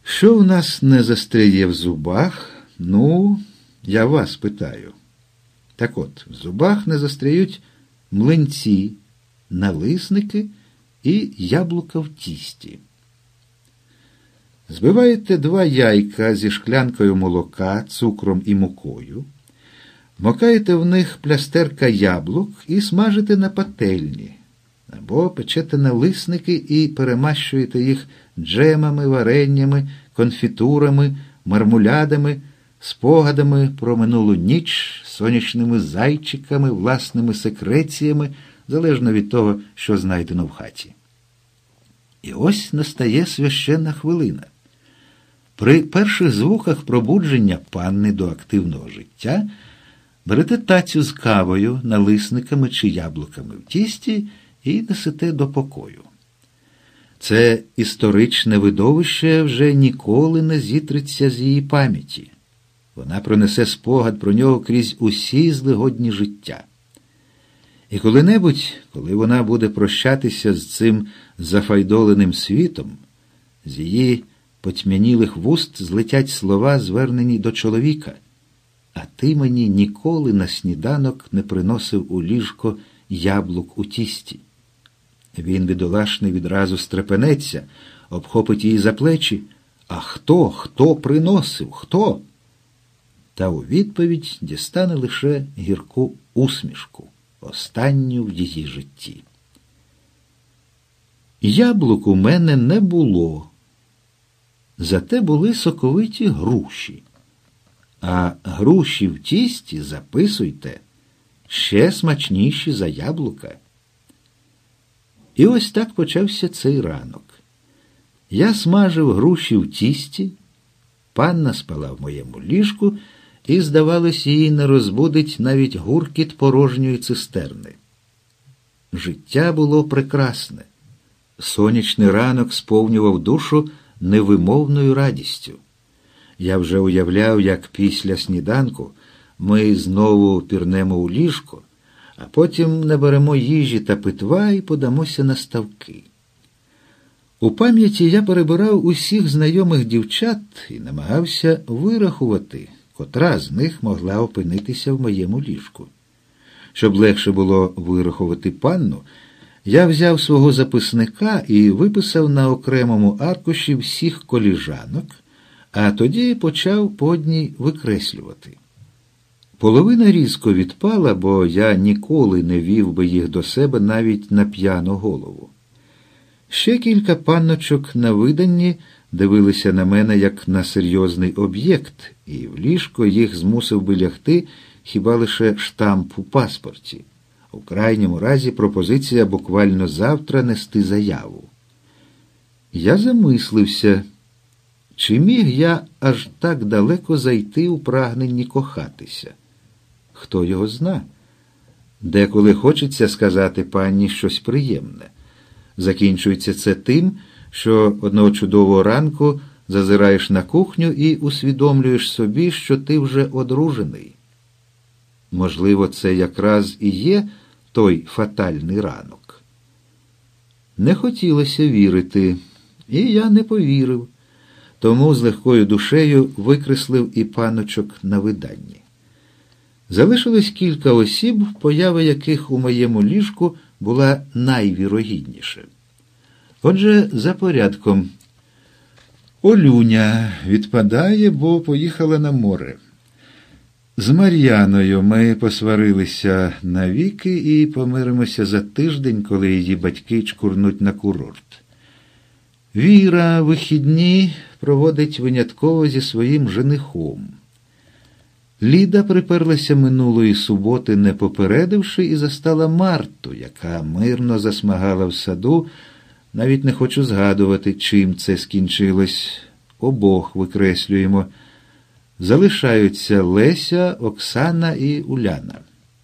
Що в нас не застряє в зубах? Ну, я вас питаю. Так от, в зубах не застряють млинці, налисники і яблука в тісті. Збиваєте 2 яйка зі шклянкою молока, цукром і мукою, макаєте в них плястерка яблук і смажите на пательні, або печете налисники і перемащуєте їх джемами, вареннями, конфітурами, мармулядами, спогадами про минулу ніч, сонячними зайчиками, власними секреціями, залежно від того, що знайдено в хаті. І ось настає священна хвилина. При перших звуках пробудження панни до активного життя берете тацю з кавою, налисниками чи яблуками в тісті і несете до покою. Це історичне видовище вже ніколи не зітреться з її пам'яті. Вона пронесе спогад про нього крізь усі злигодні життя. І коли-небудь, коли вона буде прощатися з цим зафайдоленим світом, з її потьмянілих вуст злетять слова, звернені до чоловіка. А ти мені ніколи на сніданок не приносив у ліжко яблук у тісті. Він, бідолашний, відразу стрепенеться, обхопить її за плечі. А хто приносив? Хто? Та у відповідь дістане лише гірку усмішку, останню в її житті. Яблук у мене не було. Зате були соковиті груші. А груші в тісті, записуйте, ще смачніші за яблука. І ось так почався цей ранок. Я смажив груші в тісті, панна спала в моєму ліжку, і, здавалось, її не розбудить навіть гуркіт порожньої цистерни. Життя було прекрасне. Сонячний ранок сповнював душу невимовною радістю. Я вже уявляв, як після сніданку ми знову пірнемо у ліжко, а потім наберемо їжі та питва і подамося на ставки. У пам'яті я перебирав усіх знайомих дівчат і намагався вирахувати, котра з них могла опинитися в моєму ліжку. Щоб легше було вирахувати панну, я взяв свого записника і виписав на окремому аркуші всіх коліжанок, а тоді почав по одній викреслювати. Половина різко відпала, бо я ніколи не вів би їх до себе навіть на п'яну голову. Ще кілька панночок на виданні дивилися на мене як на серйозний об'єкт, і в ліжко їх змусив би лягти хіба лише штамп у паспорті. У крайньому разі пропозиція буквально завтра нести заяву. Я замислився, чи міг я аж так далеко зайти у прагненні кохатися? Хто його зна? Деколи хочеться сказати пані щось приємне. Закінчується це тим, що одного чудового ранку зазираєш на кухню і усвідомлюєш собі, що ти вже одружений. Можливо, це якраз і є той фатальний ранок. Не хотілося вірити, і я не повірив, тому з легкою душею викреслив і паночок на виданні. Залишилось кілька осіб, поява яких у моєму ліжку була найвірогідніша. Отже, за порядком. Олюня відпадає, бо поїхала на море. З Мар'яною ми посварилися навіки і помиримося за тиждень, коли її батьки чкурнуть на курорт. Віра вихідні проводить винятково зі своїм женихом. Ліда приперлася минулої суботи, не попередивши, і застала Марту, яка мирно засмагала в саду. Навіть не хочу згадувати, чим це скінчилось. Обох викреслюємо. Залишаються Леся, Оксана і Уляна.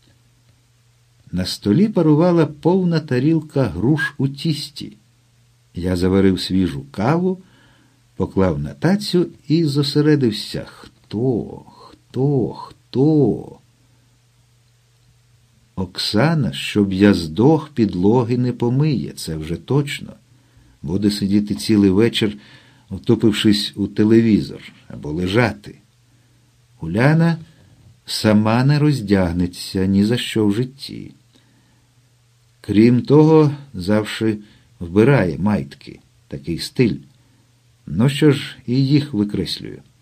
На столі парувала повна тарілка груш у тісті. Я заварив свіжу каву, поклав на тацю і зосередився. Хто? Оксана, щоб я здох, підлоги не помиє, це вже точно. Буде сидіти цілий вечір, втупившись у телевізор, або лежати. Уляна сама не роздягнеться ні за що в житті. Крім того, завжди вбирає майтки, такий стиль. Ну що ж, і їх викреслюю.